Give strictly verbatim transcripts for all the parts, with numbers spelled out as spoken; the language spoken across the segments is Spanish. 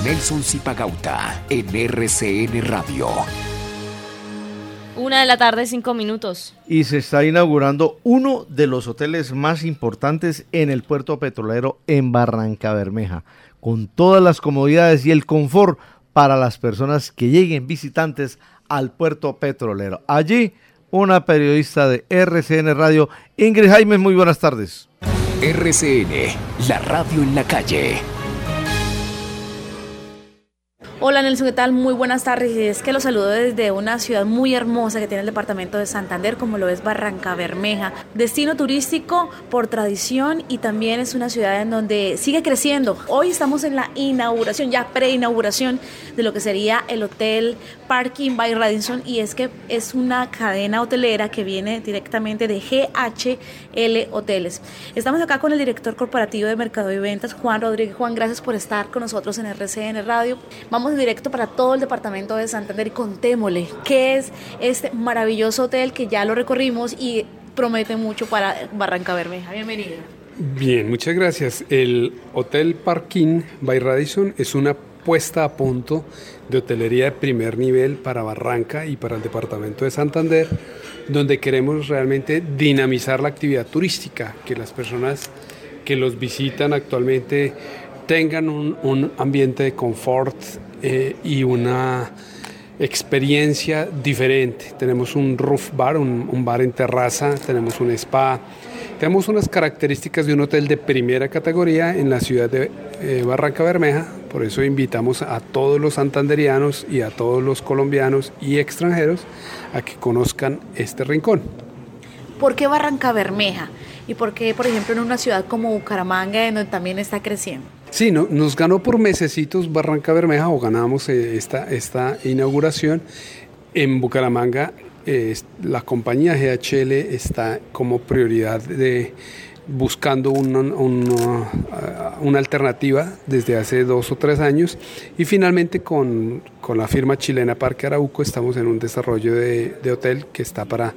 Nelson Zipagauta en R C N Radio. Una de la tarde, cinco minutos. Y se está inaugurando uno de los hoteles más importantes en el puerto petrolero en Barrancabermeja, con todas las comodidades y el confort para las personas que lleguen visitantes al puerto petrolero. Allí, una periodista de R C N Radio, Ingrid Jaimes, muy buenas tardes. R C N, la radio en la calle. Hola Nelson, ¿qué tal? Muy buenas tardes. Y es que los saludo desde una ciudad muy hermosa que tiene el departamento de Santander, como lo es Barrancabermeja. Destino turístico por tradición y también es una ciudad en donde sigue creciendo. Hoy estamos en la inauguración, ya pre-inauguración de lo que sería el Hotel Parking by Radisson, y es que es una cadena hotelera que viene directamente de G H L Hoteles. Estamos acá con el director corporativo de Mercado y Ventas, Juan Rodríguez. Juan, gracias por estar con nosotros en R C N Radio. Vamos directo para todo el departamento de Santander y contémosle qué es este maravilloso hotel que ya lo recorrimos y promete mucho para Barrancabermeja. Bienvenido. Bien, muchas gracias. El Hotel Parking by Radisson es una puesta a punto de hotelería de primer nivel para Barranca y para el departamento de Santander, donde queremos realmente dinamizar la actividad turística, que las personas que los visitan actualmente tengan un, un ambiente de confort eh, y una experiencia diferente. Tenemos un roof bar, un, un bar en terraza, tenemos un spa, tenemos unas características de un hotel de primera categoría en la ciudad de eh, Barrancabermeja. Por eso invitamos a todos los santanderianos y a todos los colombianos y extranjeros a que conozcan este rincón. ¿Por qué Barrancabermeja? ¿Y por qué, por ejemplo, en una ciudad como Bucaramanga, en donde también está creciendo? Sí, no, nos ganó por mesecitos Barrancabermeja, o ganamos eh, esta, esta inauguración. En Bucaramanga eh, la compañía G H L está como prioridad de buscando una, una, una alternativa desde hace dos o tres años, y finalmente con, con la firma chilena Parque Arauco estamos en un desarrollo de, de hotel que está para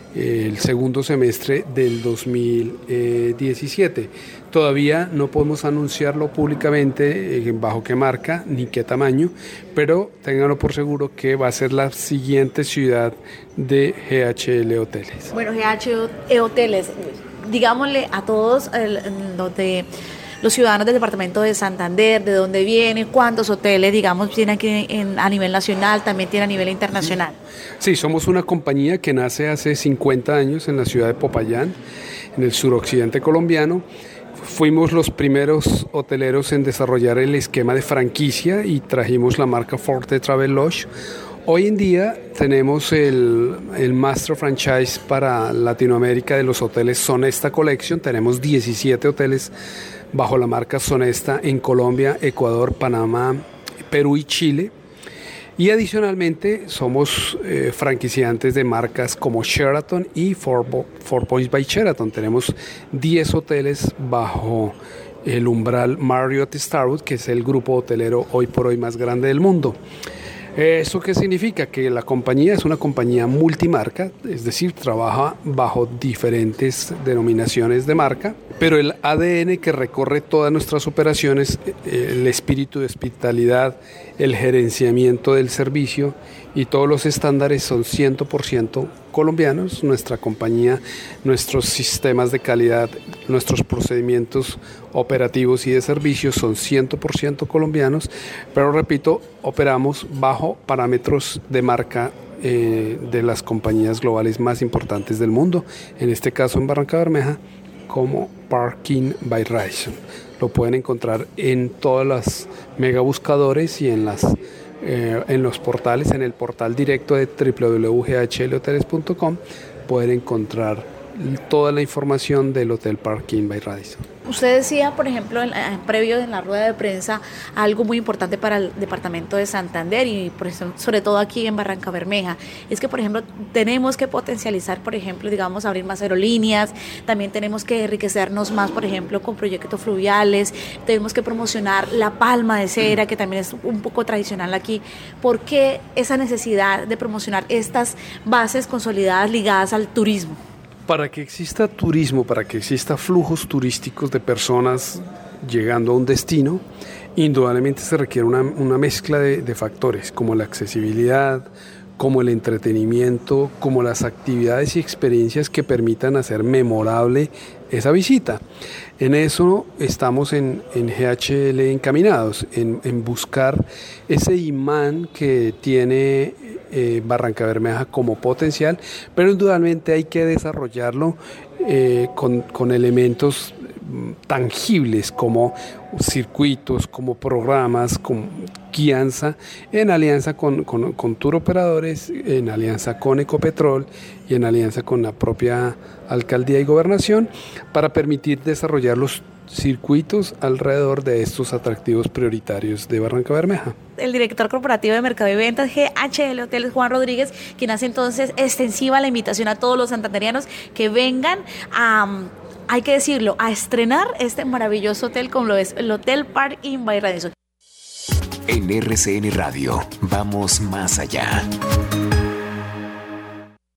el segundo semestre del dos mil diecisiete. Todavía no podemos anunciarlo públicamente eh, bajo qué marca ni qué tamaño, pero ténganlo por seguro que va a ser la siguiente ciudad de G H L Hoteles. Bueno, G H L Hoteles, digámosle a todos el, donde los ciudadanos del departamento de Santander, de dónde vienen, cuántos hoteles, digamos, tiene aquí en, a nivel nacional, también tiene a nivel internacional. Sí, somos una compañía que nace hace cincuenta años en la ciudad de Popayán, en el suroccidente colombiano. Fuimos los primeros hoteleros en desarrollar el esquema de franquicia y trajimos la marca Forte Travel Lodge. Hoy en día tenemos el, el Master Franchise para Latinoamérica de los hoteles Sonesta Collection. Tenemos diecisiete hoteles bajo la marca Sonesta en Colombia, Ecuador, Panamá, Perú y Chile. Y adicionalmente somos eh, franquiciantes de marcas como Sheraton y Four, Four Points by Sheraton. Tenemos diez hoteles bajo el umbral Marriott Starwood, que es el grupo hotelero hoy por hoy más grande del mundo. ¿Eso qué significa? Que la compañía es una compañía multimarca, es decir, trabaja bajo diferentes denominaciones de marca, pero el A D N que recorre todas nuestras operaciones, el espíritu de hospitalidad, el gerenciamiento del servicio y todos los estándares son cien por ciento colombianos. Nuestra compañía, nuestros sistemas de calidad, nuestros procedimientos operativos y de servicios son cien por ciento colombianos, pero repito, operamos bajo parámetros de marca eh, de las compañías globales más importantes del mundo, en este caso en Barrancabermeja, como Parking by Radisson. Lo pueden encontrar en todas las megabuscadores y en las eh, en los portales, en el portal directo de doble u doble u doble u punto g h l hoteles punto com pueden encontrar toda la información del Hotel Parking by Radisson. Usted decía, por ejemplo, en, en previo en la rueda de prensa, algo muy importante para el departamento de Santander y por eso, sobre todo aquí en Barrancabermeja, es que, por ejemplo, tenemos que potencializar, por ejemplo, digamos, abrir más aerolíneas, también tenemos que enriquecernos más, por ejemplo, con proyectos fluviales, tenemos que promocionar la palma de cera, que también es un poco tradicional aquí. ¿Por qué esa necesidad de promocionar estas bases consolidadas ligadas al turismo? Para que exista turismo, para que exista flujos turísticos de personas llegando a un destino, Indudablemente se requiere una, una mezcla de, de factores, como la accesibilidad, como el entretenimiento, como las actividades y experiencias que permitan hacer memorable esa visita. En eso estamos en, en G H L encaminados, en, en buscar ese imán que tiene eh, Barrancabermeja como potencial, pero indudablemente hay que desarrollarlo eh, con, con elementos tangibles como circuitos, como programas, como guianza, en alianza con, con, con tour operadores, en alianza con Ecopetrol y en alianza con la propia alcaldía y gobernación, para permitir desarrollar los circuitos alrededor de estos atractivos prioritarios de Barrancabermeja. El director corporativo de Mercado y Ventas G H L Hoteles, Juan Rodríguez, quien hace entonces extensiva la invitación a todos los santanderianos que vengan a, hay que decirlo, a estrenar este maravilloso hotel como lo es el Hotel Park Inn by Radisson. En R C N Radio, vamos más allá.